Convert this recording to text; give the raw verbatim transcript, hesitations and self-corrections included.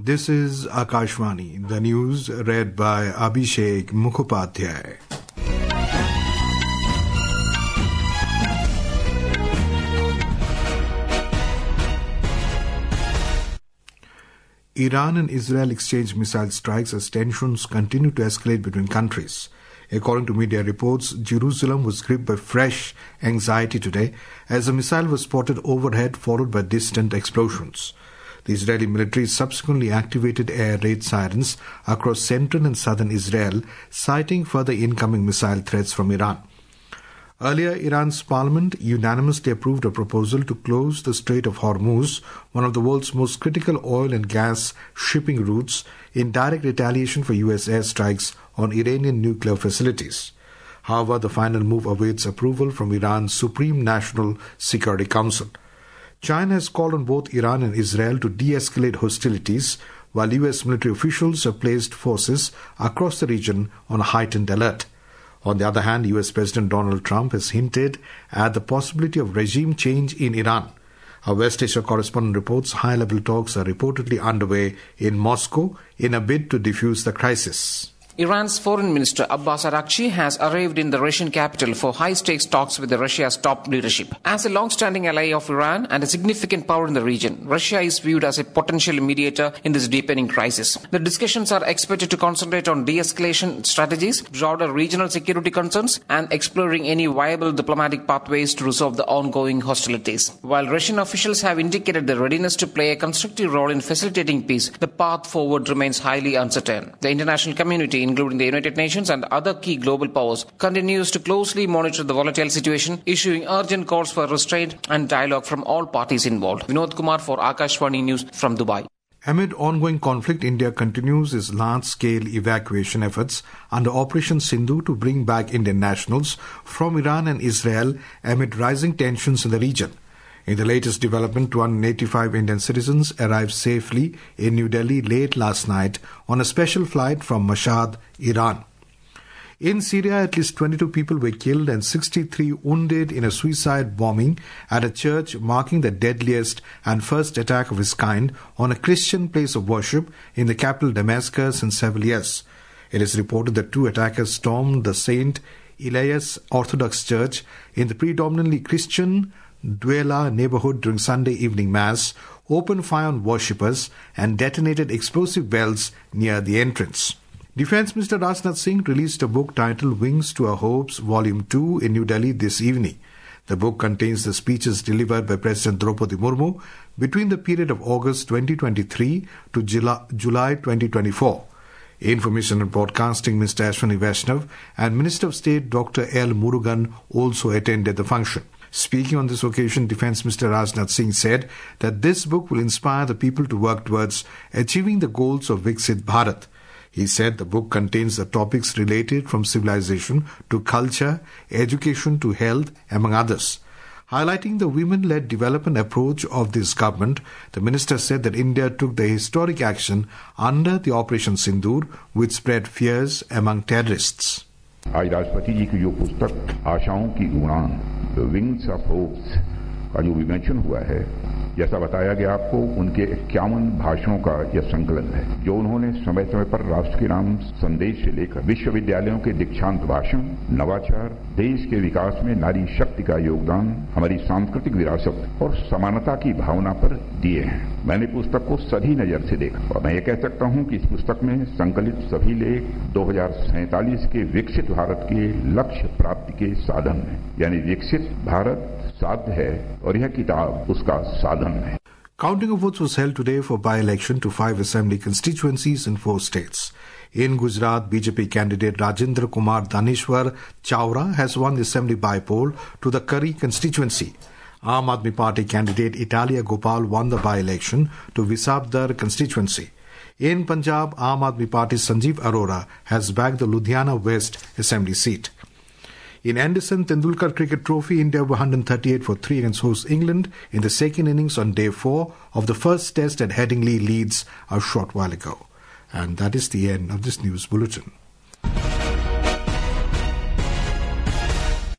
This is Akashvani, the news read by Abhishek Mukhopadhyay. Iran and Israel exchange missile strikes as tensions continue to escalate between countries. According to media reports, Jerusalem was gripped by fresh anxiety today as a missile was spotted overhead, followed by distant explosions. The Israeli military subsequently activated air raid sirens across central and southern Israel, citing further incoming missile threats from Iran. Earlier, Iran's parliament unanimously approved a proposal to close the Strait of Hormuz, one of the world's most critical oil and gas shipping routes, in direct retaliation for U S airstrikes on Iranian nuclear facilities. However, the final move awaits approval from Iran's Supreme National Security Council. China has called on both Iran and Israel to de-escalate hostilities, while U S military officials have placed forces across the region on heightened alert. On the other hand, U S President Donald Trump has hinted at the possibility of regime change in Iran. Our West Asia correspondent reports high-level talks are reportedly underway in Moscow in a bid to defuse the crisis. Iran's Foreign Minister Abbas Araghchi has arrived in the Russian capital for high-stakes talks with the Russia's top leadership. As a long-standing ally of Iran and a significant power in the region, Russia is viewed as a potential mediator in this deepening crisis. The discussions are expected to concentrate on de-escalation strategies, broader regional security concerns, and exploring any viable diplomatic pathways to resolve the ongoing hostilities. While Russian officials have indicated their readiness to play a constructive role in facilitating peace, the path forward remains highly uncertain. The international community, including the United Nations and other key global powers, continues to closely monitor the volatile situation, issuing urgent calls for restraint and dialogue from all parties involved. Vinod Kumar for Akashvani News from Dubai. Amid ongoing conflict, India continues its large-scale evacuation efforts under Operation Sindhu to bring back Indian nationals from Iran and Israel amid rising tensions in the region. In the latest development, two hundred eighty-five Indian citizens arrived safely in New Delhi late last night on a special flight from Mashhad, Iran. In Syria, at least twenty-two people were killed and sixty-three wounded in a suicide bombing at a church, marking the deadliest and first attack of its kind on a Christian place of worship in the capital Damascus in several years. It is reported that two attackers stormed the Saint Elias Orthodox Church in the predominantly Christian Duela neighborhood during Sunday evening mass, opened fire on worshippers and detonated explosive bells near the entrance. Defence Minister Rajnath Singh released a book titled Wings to Our Hopes, Volume two in New Delhi this evening. The book contains the speeches delivered by President Draupadi Murmu between the period of August twenty twenty-three to July twenty twenty-four. Information and Broadcasting Mister Ashwani Vaishnav and Minister of State Doctor L. Murugan also attended the function. Speaking on this occasion, Defence Minister Rajnath Singh said that this book will inspire the people to work towards achieving the goals of Viksit Bharat. He said the book contains the topics related from civilization to culture, education to health, among others. Highlighting the women-led development approach of this government, the minister said that India took the historic action under the Operation Sindoor, which spread fears among terrorists. आज राष्ट्रपति जी की जो पुस्तक आशाओं की उड़ान the wings of hopes का जो विमोचन हुआ है, जैसा बताया गया आपको, उनके इक्यावन भाषणों का यह संकलन है जो उन्होंने समय समय पर राष्ट्र के नाम संदेश से लेकर विश्वविद्यालयों के दीक्षांत भाषण, नवाचार, देश के विकास में नारी शक्ति का योगदान, हमारी सांस्कृतिक विरासत और समानता की भावना पर दिए हैं। मैंने पुस्तक को सही नजर से देखा और मैं ये कह सकता हूं कि इस पुस्तक में संकलित सभी लेख दो हजार सैंतालीस के विकसित भारत के लक्ष्य प्राप्ति के साधन हैं, यानी विकसित भारत साध्य है और यह किताब उसका साधन है। Counting of votes was held today for by-election to five assembly constituencies in four states. In Gujarat, B J P candidate Rajendra Kumar Daneshwar Chawra has won the assembly by-poll to the Curry constituency. Aam Aadmi Party candidate Italia Gopal won the by-election to Visabdar constituency. In Punjab, Aam Aadmi Party's Sanjeev Arora has bagged the Ludhiana West assembly seat. In Anderson Tendulkar Cricket Trophy, India were one hundred thirty-eight for three against host England in the second innings on day four of the first test at Headingley, Leeds, a short while ago. And that is the end of this news bulletin.